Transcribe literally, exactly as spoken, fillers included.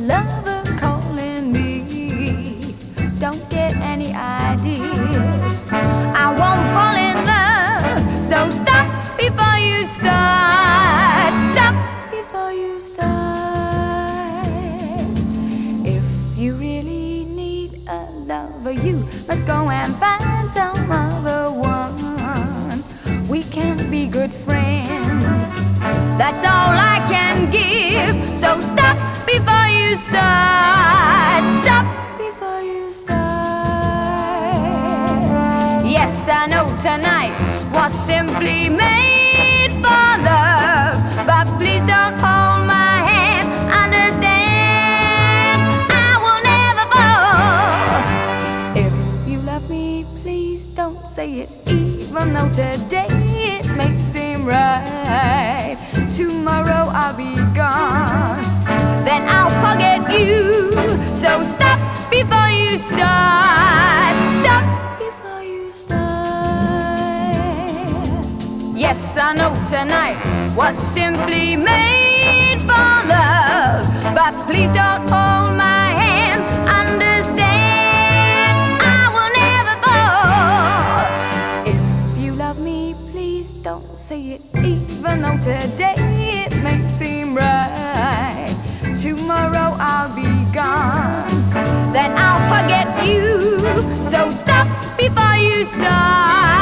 lover calling me. Don't get any ideas. I won't fall in love, so stop before you start. Stop before you start. If you really need a lover, you must go and find some other one. We can't be good friends, that's all I can give. So stop before you start. Stop before you start. Yes, I know tonight was simply made for love, but please don't hold my hand. Understand, I will never fall. If you love me, please don't say it, even though today it may seem right. Tomorrow I'll be gone, then I'll forget you. So stop before you start. Stop before you start. Yes, I know tonight was simply made for love, but please don't hold my hand. Understand, I will never fall. If you love me, please don't say it, even though today it may seem right. Tomorrow I'll be gone, then I'll forget you. So stop before you start.